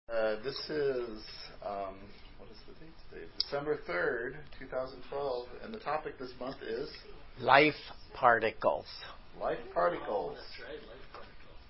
This is, what is the date today? December 3rd, 2012, and the topic this month is? Life particles. Life particles. That's right, life particles.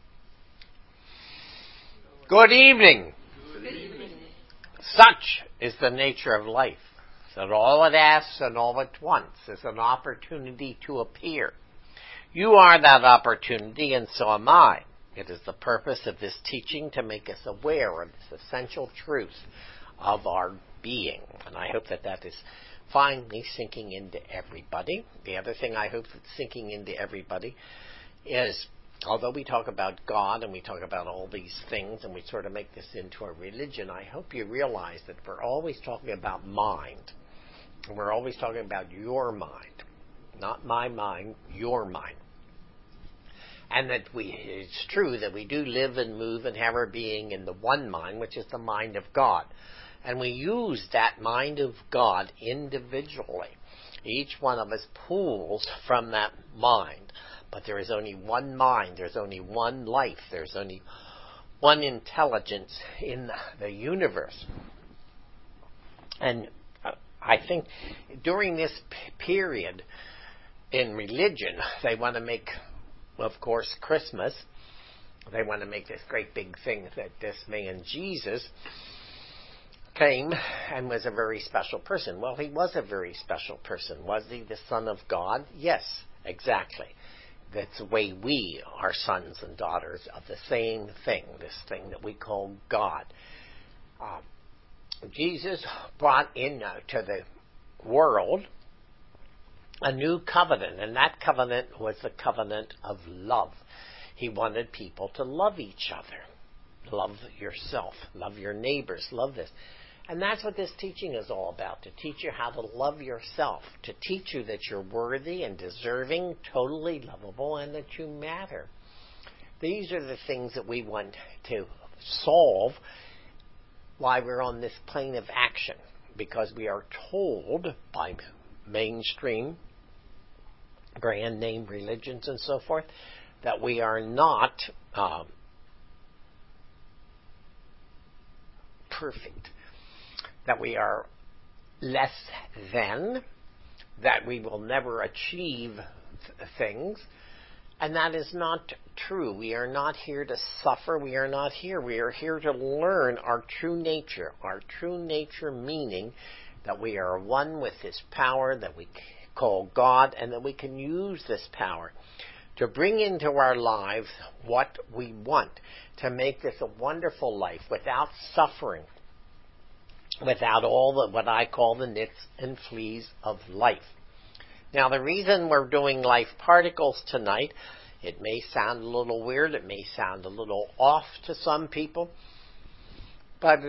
Good evening. Good evening. Such is the nature of life, that all it asks and all it wants is an opportunity to appear. You are that opportunity, and so am I. It is the purpose of this teaching to make us aware of this essential truth of our being. And I hope that that is finally sinking into everybody. The other thing I hope that's sinking into everybody is, although we talk about God and we talk about all these things and we sort of make this into a religion, I hope you realize that we're always talking about mind. And we're always talking about your mind. Not my mind, your mind. And that it's true that we do live and move and have our being in the one mind, which is the mind of God. And we use that mind of God individually. Each one of us pulls from that mind. But there is only one mind. There's only one life. There's only one intelligence in the universe. And I think during this period in religion, they want to make, of course, Christmas. They want to make this great big thing that this man Jesus came and was a very special person. Well, he was a very special person. Was he the Son of God? Yes, exactly. That's the way we are sons and daughters of the same thing, this thing that we call God. Jesus brought into the world a new covenant, and that covenant was the covenant of love. He wanted people to love each other. Love yourself. Love your neighbors. Love this. And that's what this teaching is all about, to teach you how to love yourself, to teach you that you're worthy and deserving, totally lovable, and that you matter. These are the things that we want to solve while we're on this plane of action, because we are told by mainstream brand name religions and so forth that we are not perfect, that we are less than, that we will never achieve things, and that is not true. We are not here to suffer. We are not here. We are here to learn our true nature. Our true nature meaning that we are one with this power that we call God, and that we can use this power to bring into our lives what we want, to make this a wonderful life without suffering, without all the what I call the nits and fleas of life. Now, the reason we're doing life particles tonight, it may sound a little weird, it may sound a little off to some people, but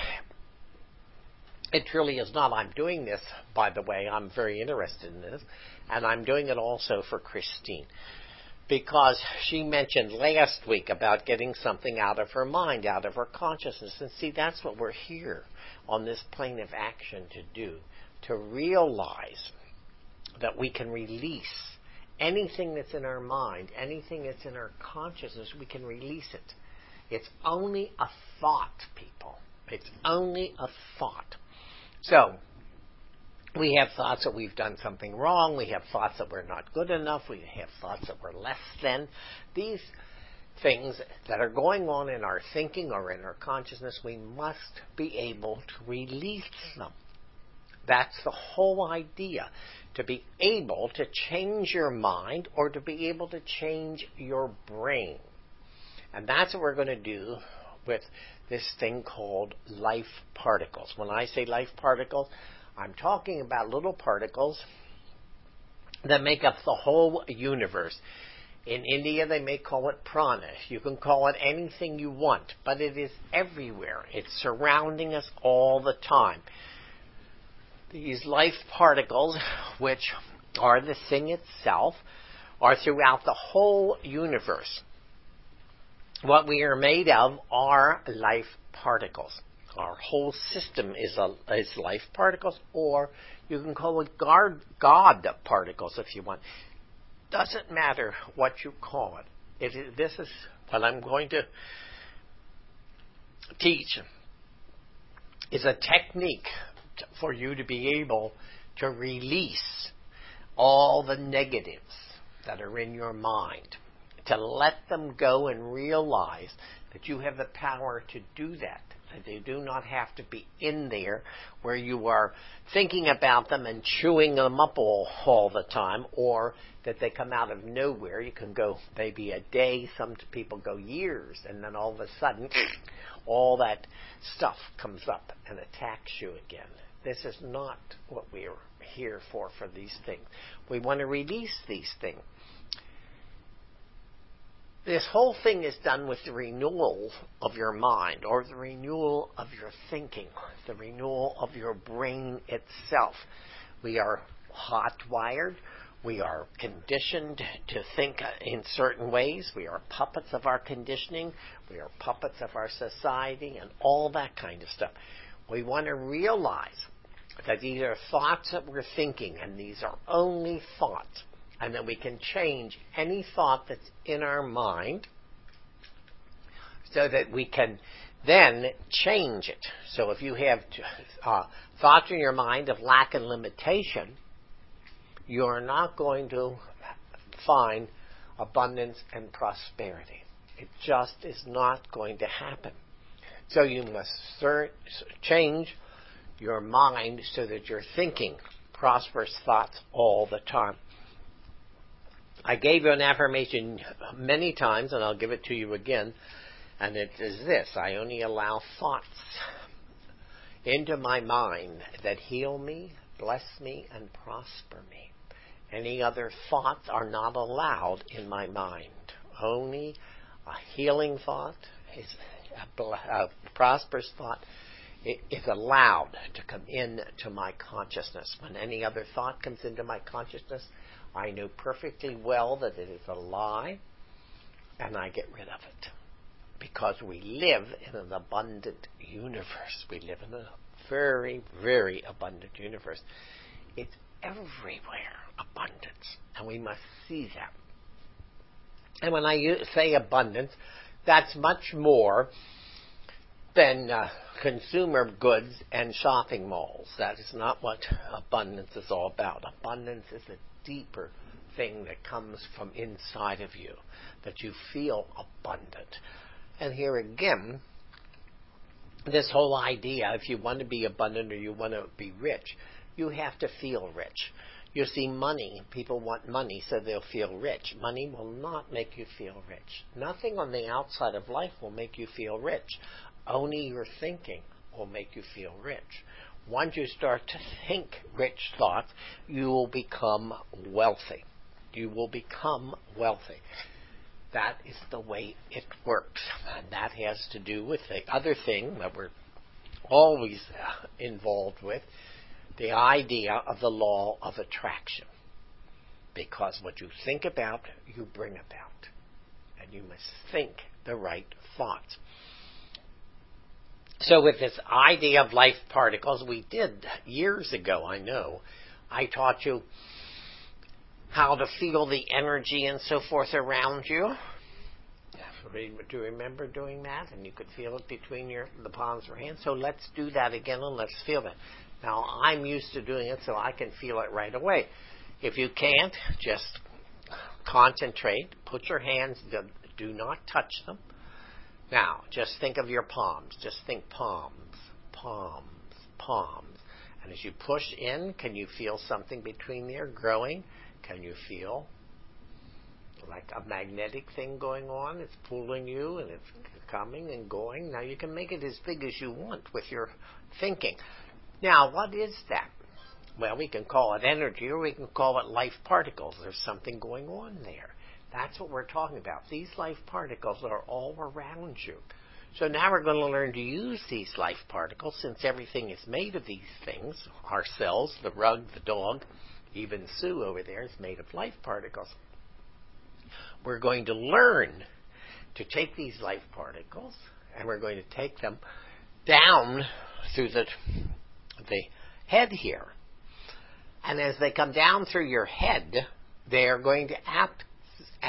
it truly is not. I'm doing this, by the way, I'm very interested in this, and I'm doing it also for Christine, because she mentioned last week about getting something out of her mind, out of her consciousness, and see, that's what we're here on this plane of action to do, to realize that we can release anything that's in our mind, anything that's in our consciousness, we can release it. It's only a thought, people. It's only a thought. So, we have thoughts that we've done something wrong. We have thoughts that we're not good enough. We have thoughts that we're less than. These things that are going on in our thinking or in our consciousness, we must be able to release them. That's the whole idea, to be able to change your mind or to be able to change your brain. And that's what we're going to do with this thing called life particles. When I say life particles, I'm talking about little particles that make up the whole universe. In India, they may call it prana. You can call it anything you want, but it is everywhere. It's surrounding us all the time. These life particles, which are the thing itself, are throughout the whole universe. What we are made of are life particles. Our whole system is life particles, or you can call it God particles if you want. Doesn't matter what you call it. This is what I'm going to teach is a technique for you to be able to release all the negatives that are in your mind, to let them go and realize that you have the power to do that. That they do not have to be in there where you are thinking about them and chewing them up all the time, or that they come out of nowhere. You can go maybe a day, some people go years, and then all of a sudden all that stuff comes up and attacks you again. This is not what we are here for these things. We want to release these things. This whole thing is done with the renewal of your mind, or the renewal of your thinking, the renewal of your brain itself. We are hot-wired. We are conditioned to think in certain ways. We are puppets of our conditioning. We are puppets of our society and all that kind of stuff. We want to realize that these are thoughts that we're thinking, and these are only thoughts. And that we can change any thought that's in our mind so that we can then change it. So if you have thoughts in your mind of lack and limitation, you're not going to find abundance and prosperity. It just is not going to happen. So you must change your mind so that you're thinking prosperous thoughts all the time. I gave you an affirmation many times, and I'll give it to you again, and it is this: I only allow thoughts into my mind that heal me, bless me, and prosper me. Any other thoughts are not allowed in my mind. Only a healing thought, a prosperous thought, is allowed to come into my consciousness. When any other thought comes into my consciousness, I know perfectly well that it is a lie, and I get rid of it. Because we live in an abundant universe. We live in a very, very abundant universe. It's everywhere, abundance, and we must see that. And when I say abundance, that's much more than consumer goods and shopping malls. That is not what abundance is all about. Abundance is a deeper thing that comes from inside of you, that you feel abundant. And here again, this whole idea, if you want to be abundant or you want to be rich, you have to feel rich. You see, money, people want money so they'll feel rich. Money will not make you feel rich. Nothing on the outside of life will make you feel rich. Only your thinking will make you feel rich. Once you start to think rich thoughts, you will become wealthy. You will become wealthy. That is the way it works. And that has to do with the other thing that we're always involved with, the idea of the law of attraction. Because what you think about, you bring about. And you must think the right thoughts. So with this idea of life particles, we did years ago, I know, I taught you how to feel the energy and so forth around you. Do you remember doing that? And you could feel it between the palms of your hands. So let's do that again and let's feel that. Now, I'm used to doing it so I can feel it right away. If you can't, just concentrate. Put your hands, do not touch them. Now, just think of your palms. Just think palms, palms, palms. And as you push in, can you feel something between there growing? Can you feel like a magnetic thing going on? It's pulling you and it's coming and going. Now, you can make it as big as you want with your thinking. Now, what is that? Well, we can call it energy or we can call it life particles. There's something going on there. That's what we're talking about. These life particles are all around you. So now we're going to learn to use these life particles, since everything is made of these things. Our cells, the rug, the dog, even Sue over there is made of life particles. We're going to learn to take these life particles and we're going to take them down through the head here. And as they come down through your head, they are going to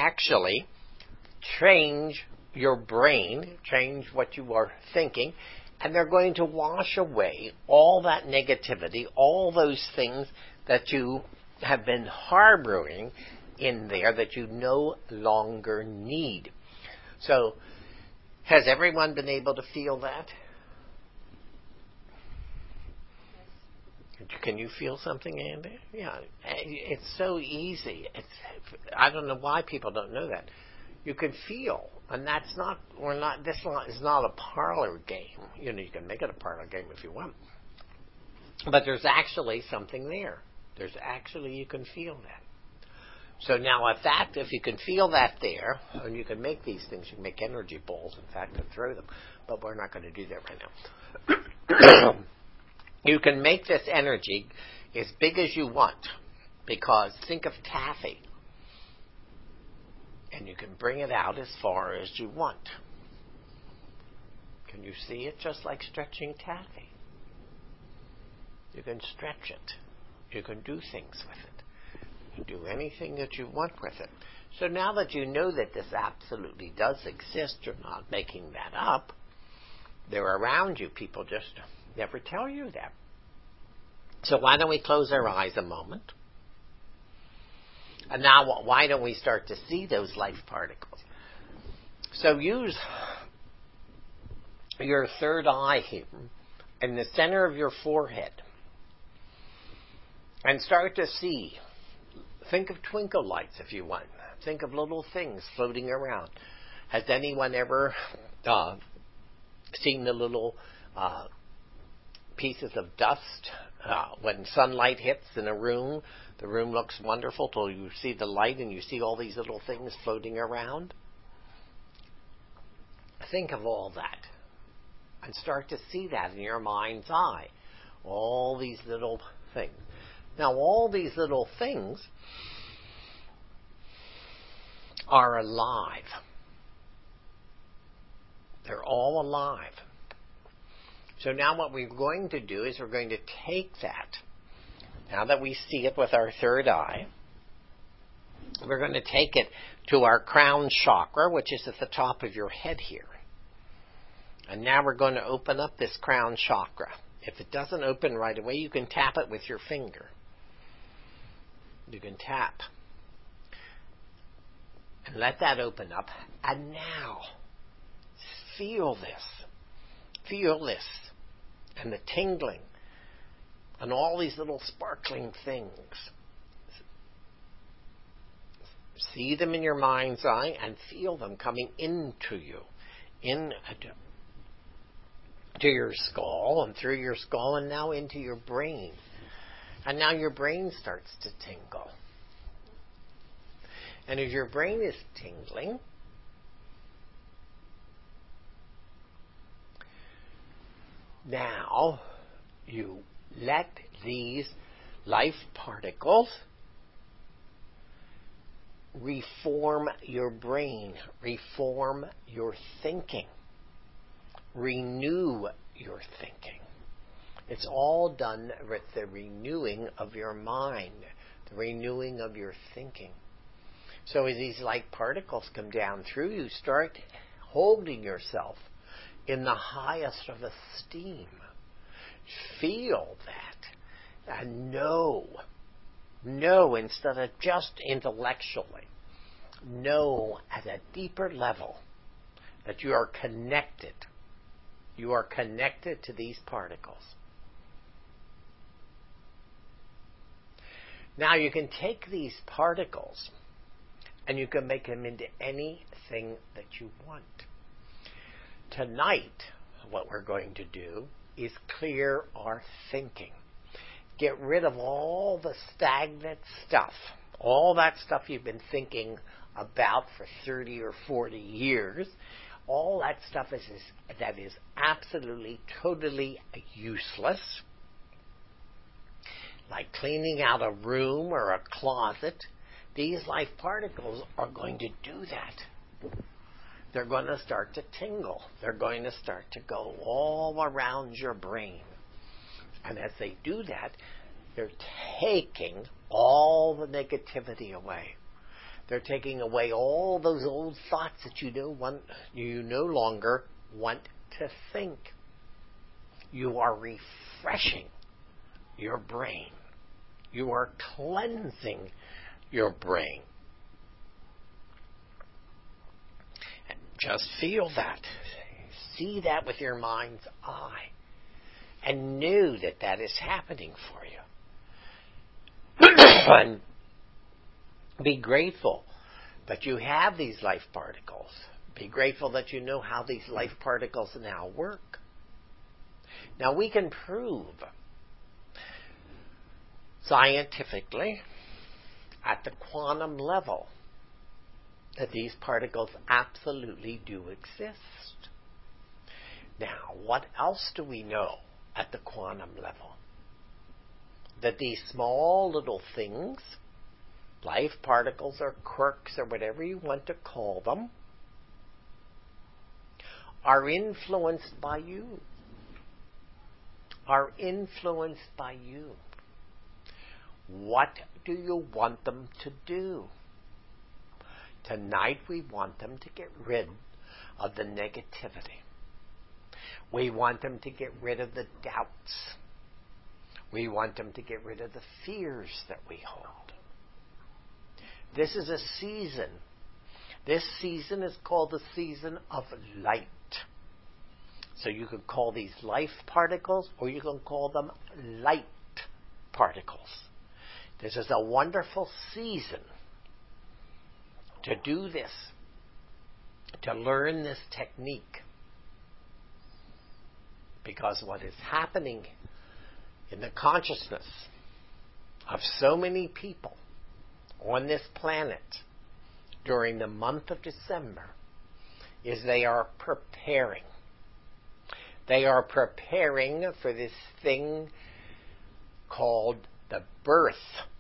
actually change your brain, change what you are thinking, And they're going to wash away all that negativity, all those things that you have been harboring in there that you no longer need. So, has everyone been able to feel that? Can you feel something, Andy? Yeah, it's so easy. I don't know why people don't know that. You can feel, and this is not a parlor game. You can make it a parlor game if you want. But there's actually something there. You can feel that. So now if you can feel that there, and you can make these things, you can make energy balls, in fact, and throw them, but we're not going to do that right now. You can make this energy as big as you want, because think of taffy, and you can bring it out as far as you want. Can you see it? Just like stretching taffy. You can stretch it. You can do things with it. You can do anything that you want with it. So now that you know that this absolutely does exist, you're not making that up. They're around you. People just never tell you that. So why don't we close our eyes a moment? And now why don't we start to see those life particles? So use your third eye here in the center of your forehead. And start to see. Think of twinkle lights if you want. Think of little things floating around. Has anyone ever seen the little pieces of dust? When sunlight hits in a room, the room looks wonderful till you see the light and you see all these little things floating around. Think of all that and start to see that in your mind's eye. All these little things. Now, all these little things are alive. They're all alive. So now what we're going to do is we're going to take that, now that we see it with our third eye, we're going to take it to our crown chakra, which is at the top of your head here. And now we're going to open up this crown chakra. If it doesn't open right away, you can tap it with your finger. You can tap. And let that open up. And now, feel this. Feel this. And the tingling. And all these little sparkling things. See them in your mind's eye and feel them coming into you. To your skull and through your skull and now into your brain. And now your brain starts to tingle. And as your brain is tingling, now you let these life particles reform your brain, reform your thinking, renew your thinking. It's all done with the renewing of your mind, the renewing of your thinking. So as these light particles come down through you, start holding yourself in the highest of esteem. Feel that and know instead of just intellectually. Know at a deeper level that you are connected. You are connected to these particles. Now you can take these particles and you can make them into anything that you want. Tonight, what we're going to do is clear our thinking. Get rid of all the stagnant stuff, all that stuff you've been thinking about for 30 or 40 years. All that stuff that is absolutely, totally useless. Like cleaning out a room or a closet. These life particles are going to do that. They're going to start to tingle. They're going to start to go all around your brain. And as they do that, they're taking all the negativity away. They're taking away all those old thoughts that you no longer want to think. You are refreshing your brain. You are cleansing your brain. And just feel that. See that with your mind's eye. And know that that is happening for you. And be grateful that you have these life particles. Be grateful that you know how these life particles now work. Now we can prove scientifically at the quantum level that these particles absolutely do exist. Now, what else do we know at the quantum level? That these small little things, life particles or quirks or whatever you want to call them, are influenced by you. Are influenced by you. What do you want them to do? Tonight we want them to get rid of the negativity. We want them to get rid of the doubts. We want them to get rid of the fears that we hold. This is a season. This season is called the season of light. So you can call these life particles or you can call them light particles. This is a wonderful season to do this, to learn this technique. Because what is happening in the consciousness of so many people on this planet during the month of December is they are preparing. They are preparing for this thing called the birth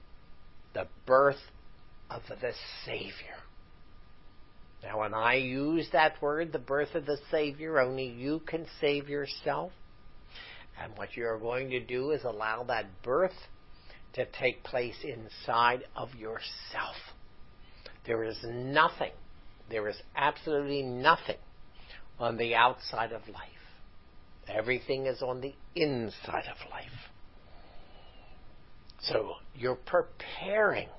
of the Savior. Now, when I use that word, the birth of the Savior, only you can save yourself. And what you're going to do is allow that birth to take place inside of yourself. There is nothing, there is absolutely nothing on the outside of life. Everything is on the inside of life. So you're preparing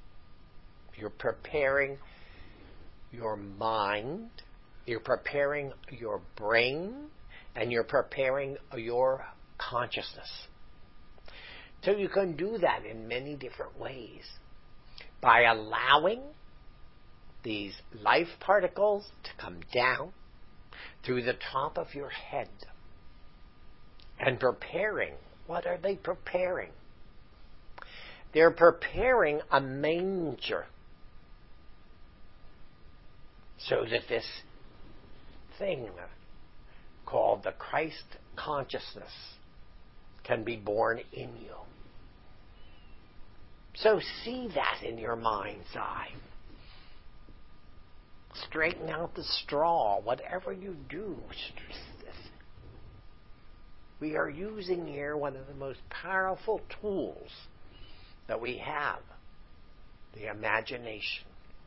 your mind, you're preparing your brain, and you're preparing your consciousness. So you can do that in many different ways. By allowing these life particles to come down through the top of your head. And preparing. What are they preparing? They're preparing a manger so that this thing called the Christ consciousness can be born in you. So see that in your mind's eye. Straighten out the straw, whatever you do. We are using here one of the most powerful tools that we have, the imagination.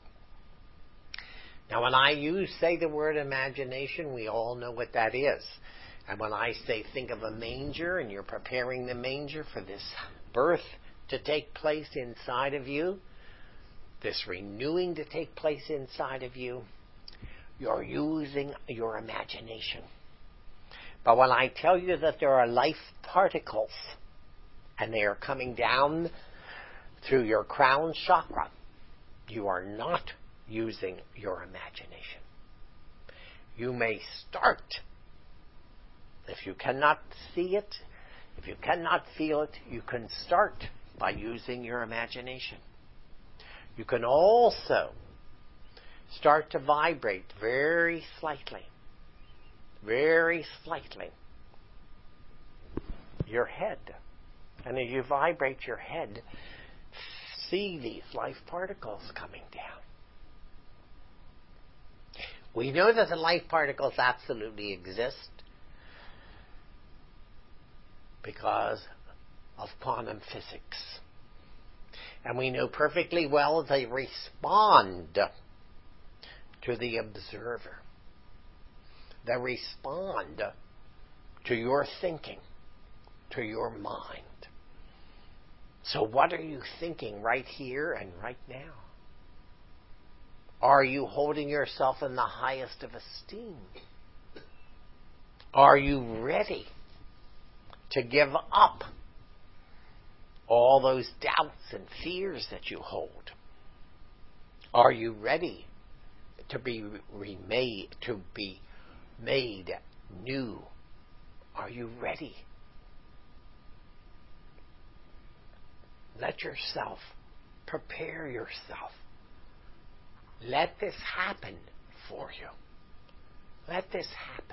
Now, when I say the word imagination, we all know what that is. And when I say think of a manger and you're preparing the manger for this birth to take place inside of you, this renewing to take place inside of you, you're using your imagination. But when I tell you that there are life particles and they are coming down through your crown chakra, you are not using your imagination. You may start. If you cannot see it, if you cannot feel it, you can start by using your imagination. You can also start to vibrate very slightly your head. And as you vibrate your head, see these life particles coming down. We know that the life particles absolutely exist because of quantum physics. And we know perfectly well they respond to the observer. They respond to your thinking. to your mind. So what are you thinking right here and right now? Are you holding yourself in the highest of esteem? Are you ready to give up all those doubts and fears that you hold? Are you ready to be made new? Are you ready? Let yourself, prepare yourself. Let this happen for you. Let this happen.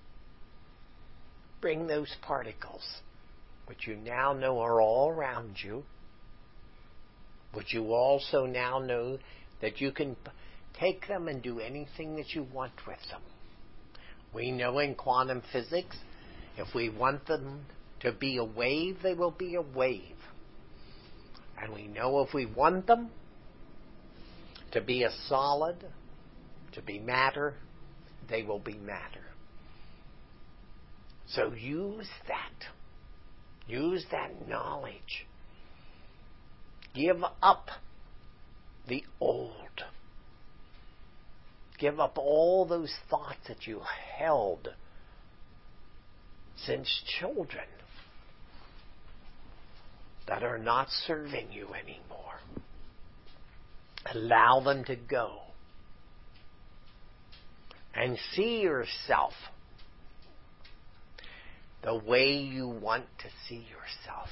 Bring those particles, which you now know are all around you, which you also now know that you can take them and do anything that you want with them. We know in quantum physics, if we want them to be a wave, they will be a wave. And we know if we want them to be a solid, to be matter, they will be matter. So use that. Use that knowledge. Give up the old. Give up all those thoughts that you held since children that are not serving you anymore. Allow them to go. And see yourself the way you want to see yourself.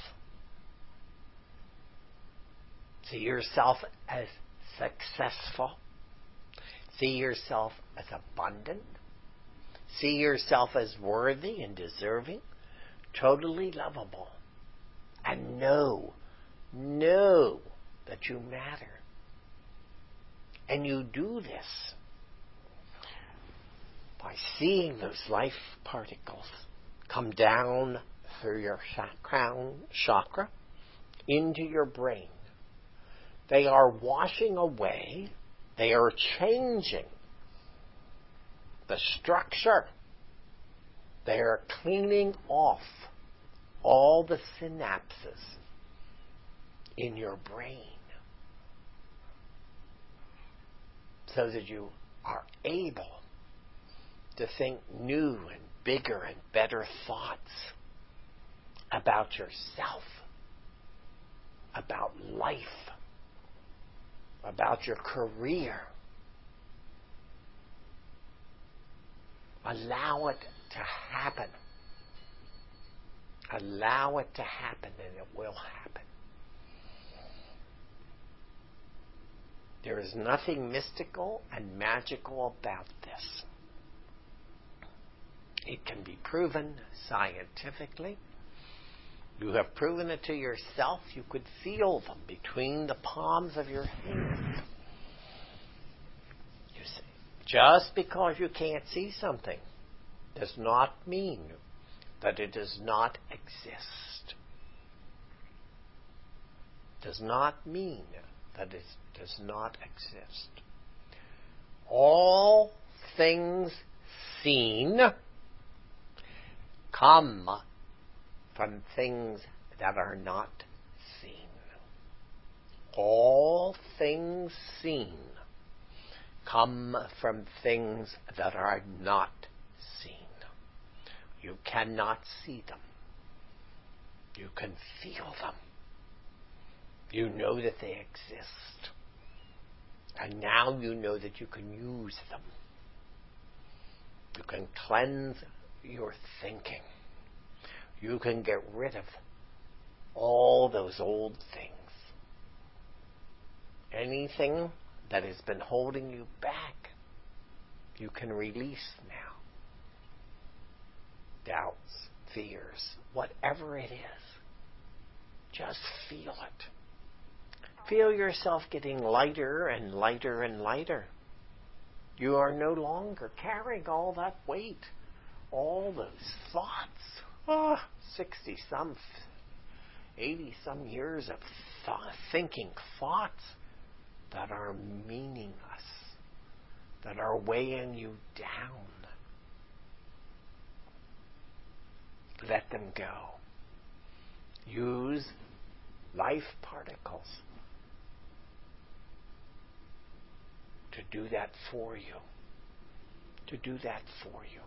See yourself as successful. See yourself as abundant. See yourself as worthy and deserving, totally lovable. And know that you matter. And you do this by seeing those life particles come down through your crown chakra into your brain. They are washing away, they are changing the structure. They are cleaning off all the synapses in your brain so that you are able to think new and bigger and better thoughts about yourself, about life, about your career. Allow it to happen. Allow it to happen, and it will happen. There is nothing mystical and magical about this. It can be proven scientifically. You have proven it to yourself. You could feel them between the palms of your hands. You see, just because you can't see something does not mean that it does not exist. Does not mean that it does not exist. All things seen come from things that are not seen. All things seen come from things that are not seen. You cannot see them. You can feel them. You know that they exist. And now you know that you can use them. You can cleanse your thinking. You can get rid of all those old things. Anything that has been holding you back, you can release now. Doubts, fears, whatever it is. Just feel it. Feel yourself getting lighter and lighter and lighter. You are no longer carrying all that weight, all those thoughts. 60-some, 80-some years of thinking thoughts that are meaningless, that are weighing you down. Let them go. Use life particles to do that for you. To do that for you.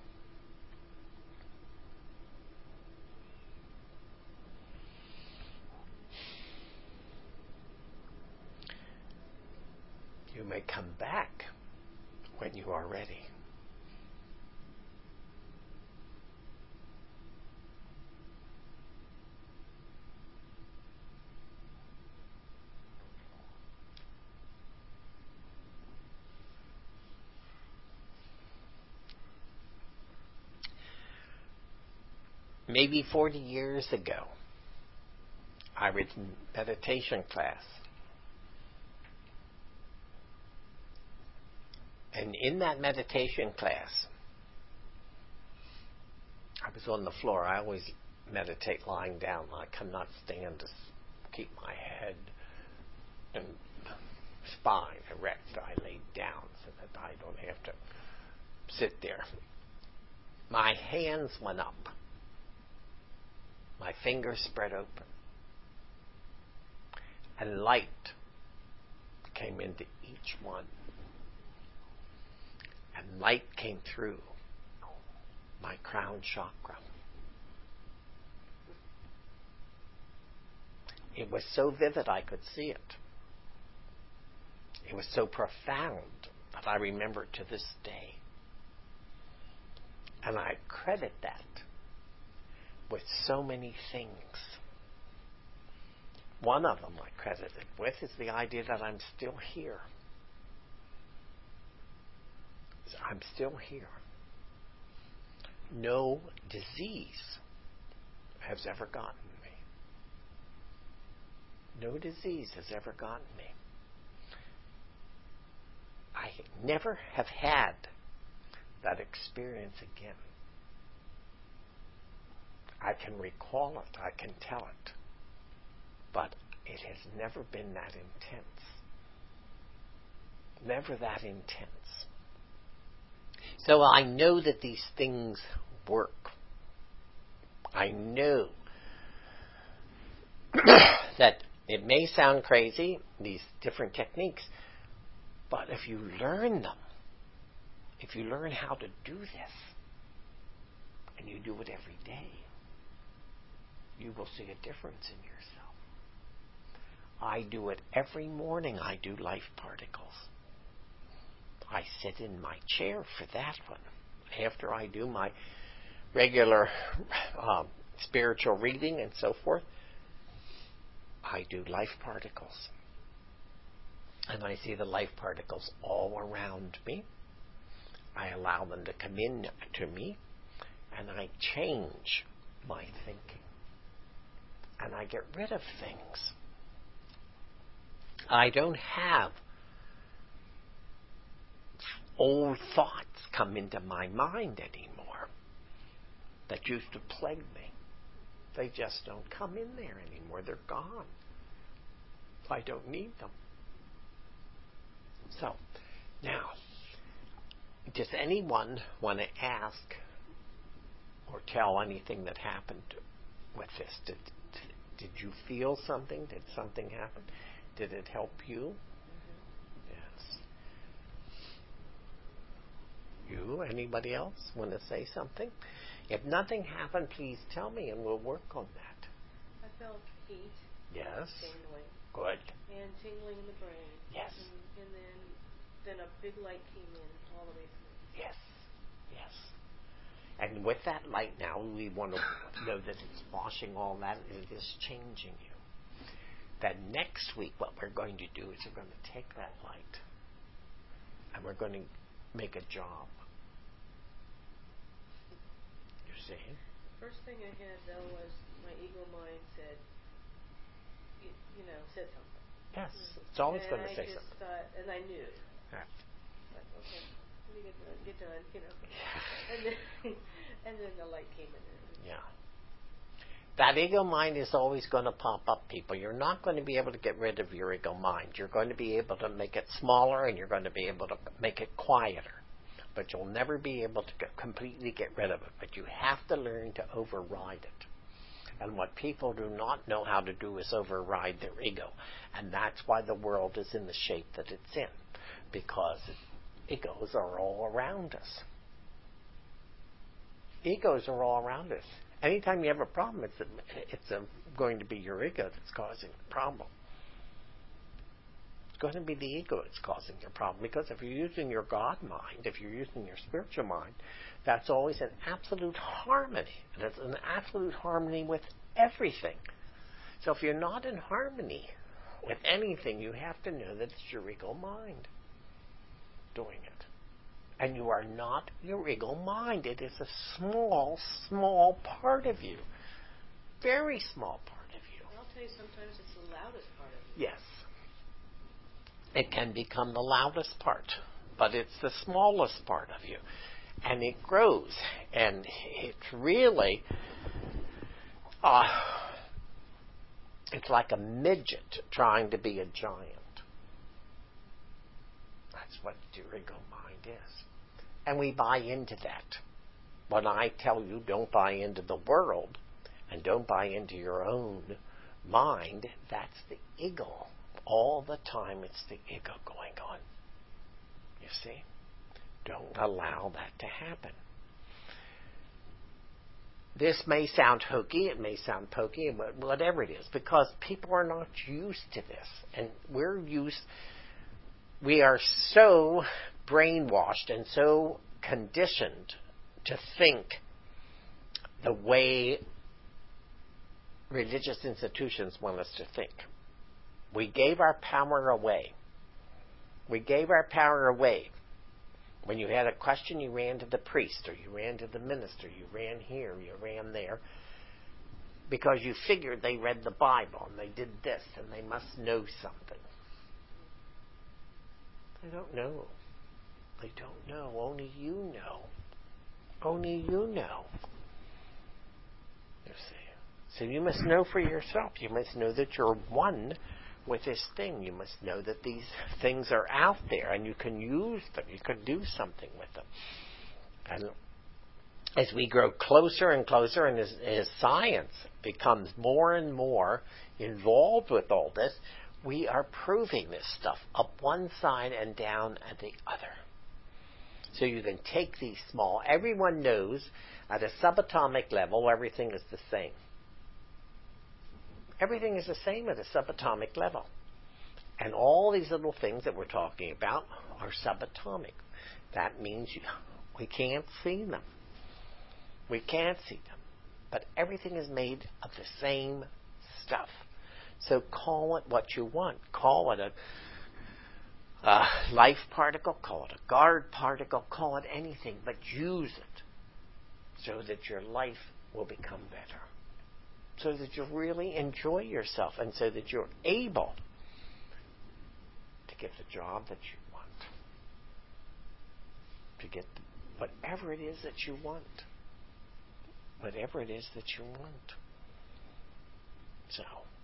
You may come back when you are ready. Maybe 40 years ago, I was in meditation class. And in that meditation class, I was on the floor. I always meditate lying down. I cannot stand to keep my head and spine erect. I lay down so that I don't have to sit there. My hands went up. My fingers spread open. And light came into each one. And light came through my crown chakra. It was so vivid I could see it. It was so profound that I remember it to this day. And I credit that with so many things. One of them I credit it with is the idea that I'm still here. I'm still here. No disease has ever gotten me. No disease has ever gotten me. I never have had that experience again. I can recall it, I can tell it, but it has never been that intense. Never that intense. So I know that these things work. I know that it may sound crazy, these different techniques, but if you learn them, if you learn how to do this, and you do it every day, you will see a difference in yourself. I do it every morning. I do life particles. I sit in my chair for that one. After I do my regular spiritual reading and so forth, I do life particles. And I see the life particles all around me. I allow them to come in to me, and I change my thinking. And I get rid of things. I don't have old thoughts come into my mind anymore that used to plague me. They just don't come in there anymore. They're gone. I don't need them. So, now, does anyone want to ask or tell anything that happened with this? Did you feel something? Did something happen? Did it help you? Yes. You? Anybody else want to say something? If nothing happened, please tell me and we'll work on that. I felt heat. Yes. Tingling. Good. And tingling in the brain. Yes. And then a big light came in all the way through. Yes. Yes. And with that light now, we want to know that it's washing all that. It is changing you. That next week, what we're going to do is we're going to take that light and we're going to make a job. You see? First thing I had, though, was my ego mind said, said something. Yes, it's always going to say just something. Thought, and I knew. Yeah. Like, okay, let me get done, And then the light came in there. Yeah. That ego mind is always going to pop up, people. You're not going to be able to get rid of your ego mind. You're going to be able to make it smaller and you're going to be able to make it quieter. But you'll never be able to completely get rid of it. But you have to learn to override it. And what people do not know how to do is override their ego. And that's why the world is in the shape that it's in. Because egos are all around us. Egos are all around us. Anytime you have a problem, it's going to be your ego that's causing the problem. It's going to be the ego that's causing your problem. Because if you're using your God mind, if you're using your spiritual mind, that's always an absolute harmony. And it's an absolute harmony with everything. So if you're not in harmony with anything, you have to know that it's your ego mind doing it. And you are not your ego mind. It is a small, small part of you. Very small part of you. I'll tell you, sometimes it's the loudest part of you. Yes. It can become the loudest part, but it's the smallest part of you. And it grows. And it's really, it's like a midget trying to be a giant. That's what your ego mind is. And we buy into that. When I tell you don't buy into the world and don't buy into your own mind, that's the ego. All the time it's the ego going on. You see? Don't allow that to happen. This may sound hokey, it may sound pokey, whatever it is, because people are not used to this. And we are so brainwashed and so conditioned to think the way religious institutions want us to think. We gave our power away. We gave our power away. When you had a question, you ran to the priest, or you ran to the minister, you ran here, you ran there, because you figured they read the Bible, and they did this, and they must know something. They don't know. They don't know. Only you know. Only you know. You see. So you must know for yourself. You must know that you're one with this thing. You must know that these things are out there and you can use them. You can do something with them. And as we grow closer and closer, and as science becomes more and more involved with all this, we are proving this stuff up one side and down at the other. So you can take these small, everyone knows at a subatomic level everything is the same. Everything is the same at a subatomic level. And all these little things that we're talking about are subatomic. That means we can't see them. We can't see them. But everything is made of the same stuff. So call it what you want. Call it a life particle, call it a guard particle, call it anything, but use it so that your life will become better. So that you really enjoy yourself and so that you're able to get the job that you want. To get whatever it is that you want. Whatever it is that you want. So,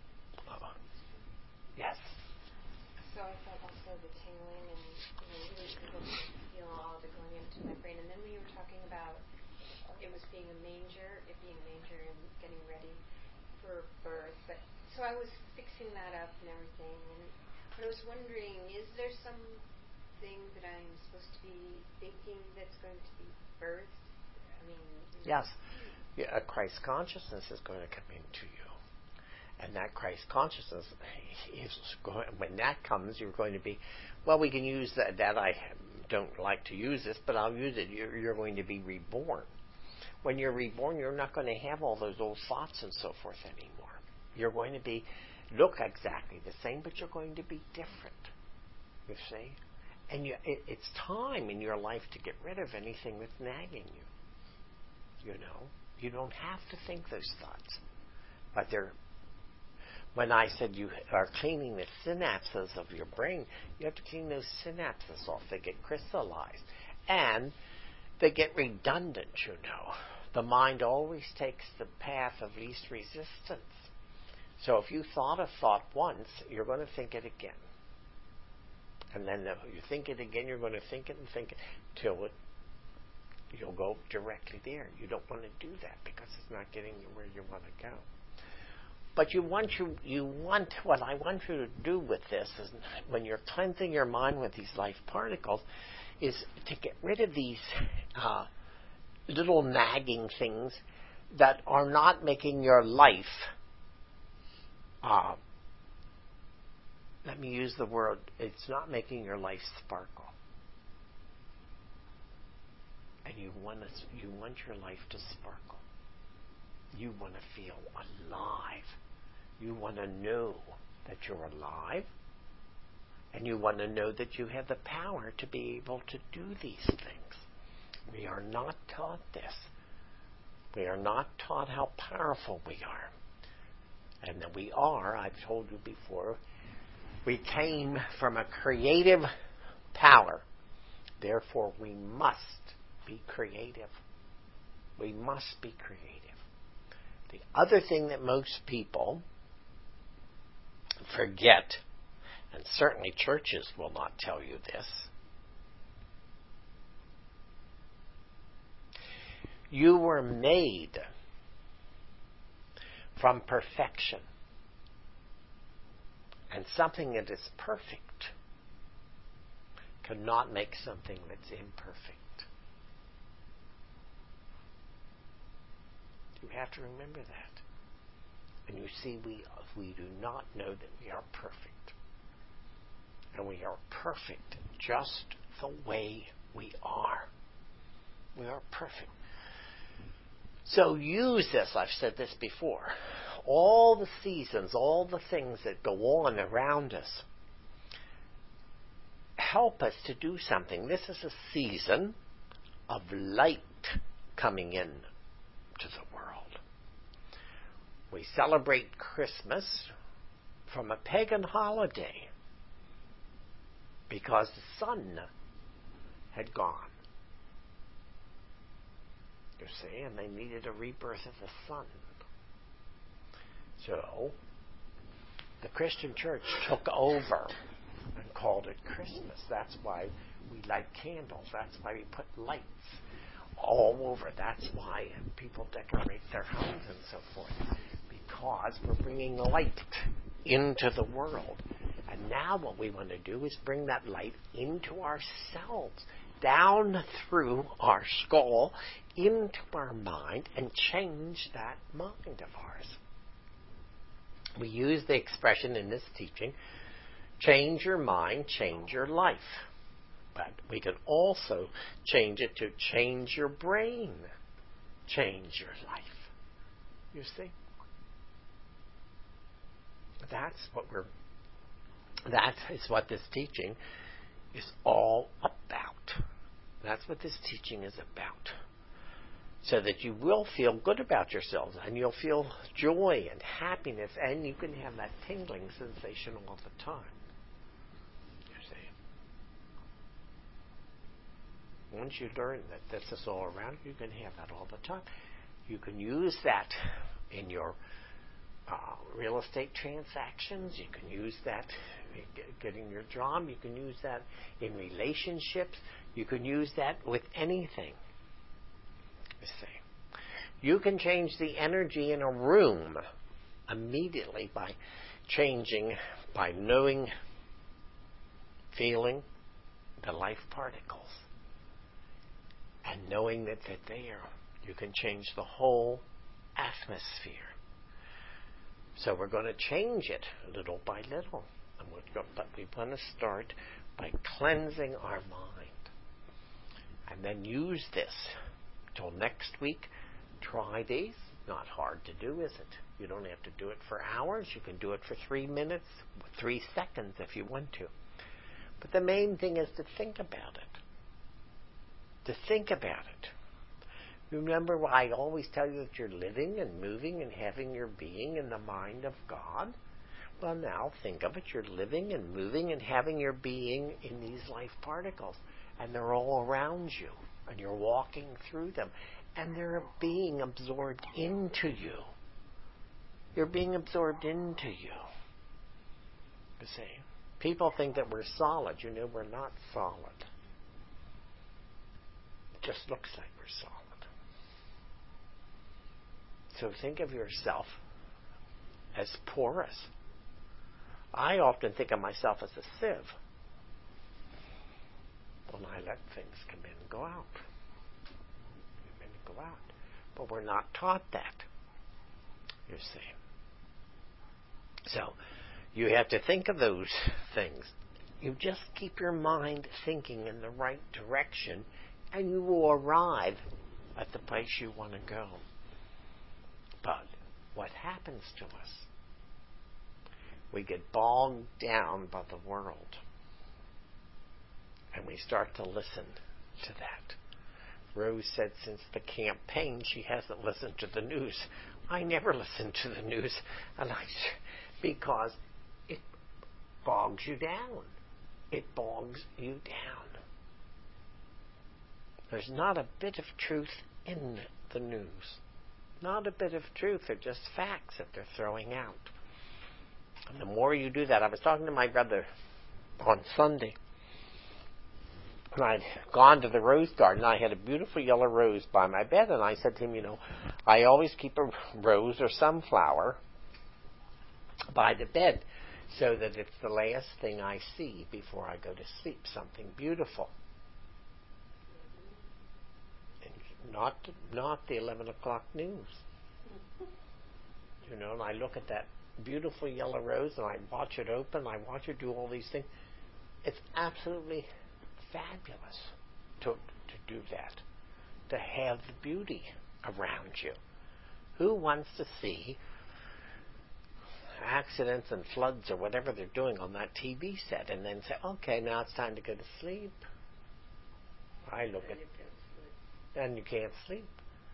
yes. So I felt also the tingling and really able to feel all of it going into my brain. And then when you were talking about it was being a manger, and getting ready for birth. But so I was fixing that up and everything. But I was wondering, is there something that I'm supposed to be thinking that's going to be birthed? I mean, yes. Yeah, a Christ consciousness is going to come into you. And that Christ consciousness is going, when that comes, you're going to be, well, we can use that I don't like to use this, but I'll use it. You're going to be reborn. When you're reborn, you're not going to have all those old thoughts and so forth anymore. You're going to look exactly the same, but you're going to be different. You see? And it's time in your life to get rid of anything that's nagging you. You know? You don't have to think those thoughts. But when I said you are cleaning the synapses of your brain, you have to clean those synapses off. They get crystallized. And they get redundant, you know. The mind always takes the path of least resistance. So if you thought a thought once, you're going to think it again. And then you think it again, you're going to think it and think it till you'll go directly there. You don't want to do that because it's not getting you where you want to go. But what I want you to do with this is, when you're cleansing your mind with these life particles, is to get rid of these little nagging things that are not making your life, let me use the word, it's not making your life sparkle. And you want your life to sparkle. You want to feel alive. You want to know that you're alive. And you want to know that you have the power to be able to do these things. We are not taught this. We are not taught how powerful we are. And that we are, I've told you before, we came from a creative power. Therefore, we must be creative. We must be creative. The other thing that most people forget, and certainly churches will not tell you this, you were made from perfection. And something that is perfect cannot make something that's imperfect. You have to remember that. And you see, we do not know that we are perfect. And we are perfect just the way we are. We are perfect. So use this. I've said this before. All the seasons, all the things that go on around us, help us to do something. This is a season of light coming in to the world. We celebrate Christmas from a pagan holiday because the sun had gone. You see, and they needed a rebirth of the sun. So, the Christian church took over and called it Christmas. That's why we light candles. That's why we put lights all over. That's why people decorate their homes and so forth. Because we're bringing light into the world. And now what we want to do is bring that light into ourselves, down through our skull, into our mind, and change that mind of ours. We use the expression in this teaching, change your mind, change your life. But we can also change it to change your brain, change your life. You see? That is what this teaching is all about. That's what this teaching is about. So that you will feel good about yourselves, and you'll feel joy and happiness, and you can have that tingling sensation all the time. You see? Once you learn that this is all around you can have that all the time. You can use that in your real estate transactions. You can use that getting your job. You can use that in relationships. You can use that with anything. You see, you can change the energy in a room immediately by knowing, feeling the life particles, and knowing that they're there. You can change the whole atmosphere. So we're going to change it little by little. But we want to start by cleansing our mind. And then use this. Till next week, try these. Not hard to do, is it? You don't have to do it for hours. You can do it for 3 minutes, 3 seconds if you want to. But the main thing is to think about it. To think about it. Remember, I always tell you that you're living and moving and having your being in the mind of God. Well, now think of it. You're living and moving and having your being in these life particles. And they're all around you. And you're walking through them. And they're being absorbed into you. You're being absorbed into you. You see? People think that we're solid. You know, we're not solid. It just looks like we're solid. So think of yourself as porous. I often think of myself as a sieve when I let things come in and go out. Come in and go out. But we're not taught that, you see. So, you have to think of those things. You just keep your mind thinking in the right direction, and you will arrive at the place you want to go. But what happens to us? We get bogged down by the world. And we start to listen to that. Rose said since the campaign she hasn't listened to the news. I never listen to the news because it bogs you down. It bogs you down. There's not a bit of truth in the news. Not a bit of truth. They're just facts that they're throwing out. And the more you do that, I was talking to my brother on Sunday, and I'd gone to the rose garden. I had a beautiful yellow rose by my bed, and I said to him, I always keep a rose or sunflower by the bed so that it's the last thing I see before I go to sleep, something beautiful. And not the 11 o'clock news. And I look at that beautiful yellow rose, and I watch it open, I watch it do all these things. It's absolutely fabulous to do that, to have the beauty around you. Who wants to see accidents and floods or whatever they're doing on that TV set and then say, okay, now it's time to go to sleep? I look at and you can't sleep.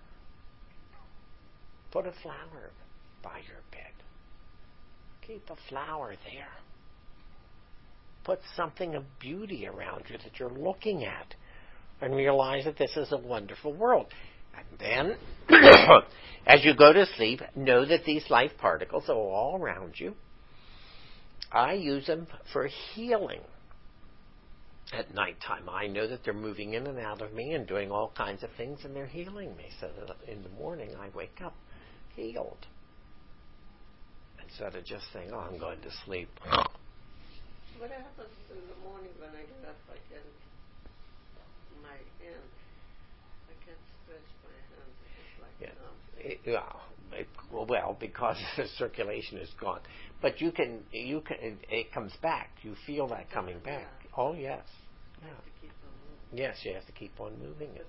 Put a flower by your bed. Keep a flower there. Put something of beauty around you that you're looking at and realize that this is a wonderful world. And then, as you go to sleep, know that these life particles are all around you. I use them for healing at nighttime. I know that they're moving in and out of me and doing all kinds of things, and they're healing me so that in the morning I wake up healed. Instead of just saying, I'm going to sleep. What happens in the morning when I get up? I get my hands. I can't stretch my hands. It's like numb. Well, because the circulation is gone. But you can. It comes back. You feel that coming back. Yeah. Oh yes. I have to keep on moving. Yes, you have to keep on moving it.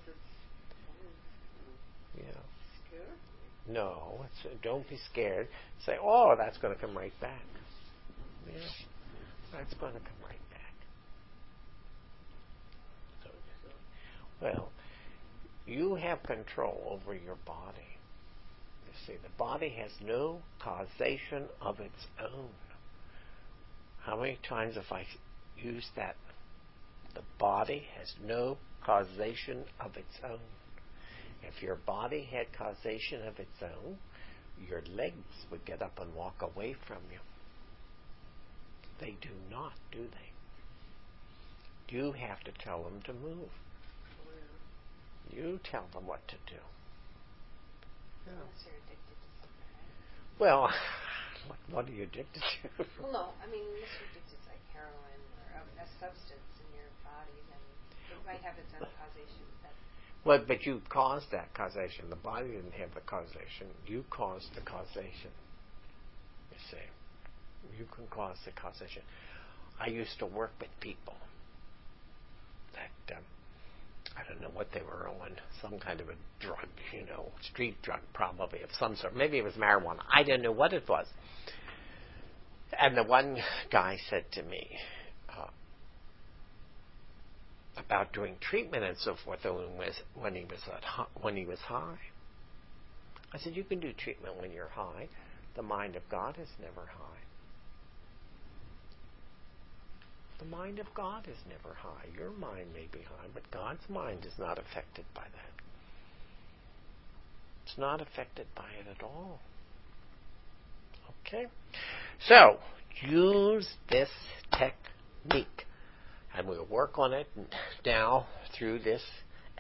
Yeah. Scared me. No, don't be scared. Say, oh, that's going to come right back. Yeah, that's going to come right back. So, well, you have control over your body. You see, the body has no causation of its own. How many times have I used that? The body has no causation of its own. If your body had causation of its own, your legs would get up and walk away from you. They do not, do they? You have to tell them to move. You tell them what to do. Unless you're addicted to something, right? Well, what are you addicted to? Well, no, I mean, unless you're addicted to like heroin or a substance in your body, then it might have its own causation. Well, but you caused that causation. The body didn't have the causation. You caused the causation. You see. You can cause the causation. I used to work with people that, I don't know what they were on, some kind of a drug, street drug probably of some sort. Maybe it was marijuana. I don't know what it was. And the one guy said to me, about doing treatment and so forth when he was high. I said, you can do treatment when you're high. The mind of God is never high. The mind of God is never high. Your mind may be high, but God's mind is not affected by that. It's not affected by it at all. Okay? So, use this technique. And we'll work on it now through this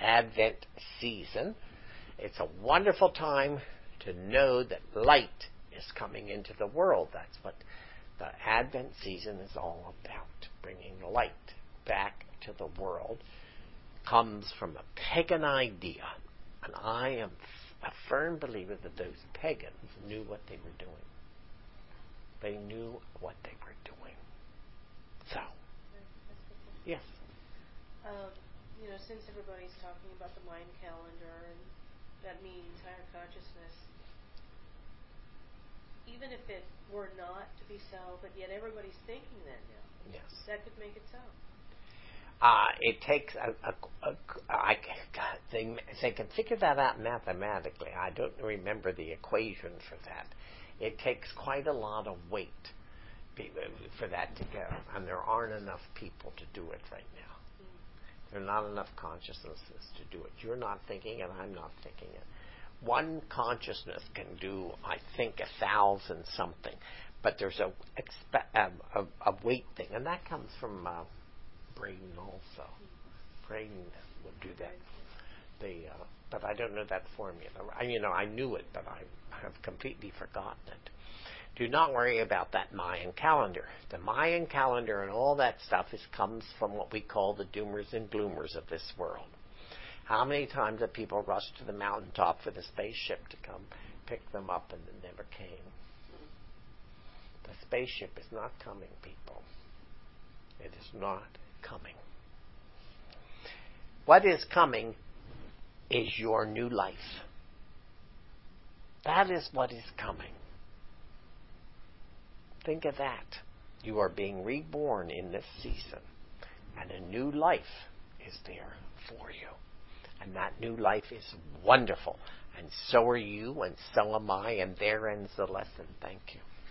Advent season. It's a wonderful time to know that light is coming into the world. That's what the Advent season is all about, bringing light back to the world. Comes from a pagan idea, and I am a firm believer that those pagans knew what they were doing. They knew what they were doing. So, yes. Since everybody's talking about the Mayan calendar and that means higher consciousness, even if it were not to be so, but yet everybody's thinking that now. Yes. That could make it so. It takes they can figure that out mathematically. I don't remember the equation for that. It takes quite a lot of weight for that to go, and there aren't enough people to do it right now. There are not enough consciousnesses to do it. You're not thinking it, I'm not thinking it. One consciousness can do, I think, 1,000 something, but there's a weight thing, and that comes from Braden also. Braden would do that. But I don't know that formula. I knew it, but I have completely forgotten it. Do not worry about that Mayan calendar. The Mayan calendar and all that stuff comes from what we call the doomers and gloomers of this world. How many times have people rushed to the mountaintop for the spaceship to come pick them up and it never came? The spaceship is not coming, people. It is not coming. What is coming is your new life. That is what is coming. Think of that. You are being reborn in this season, and a new life is there for you. And that new life is wonderful. And so are you, and so am I, and there ends the lesson. Thank you.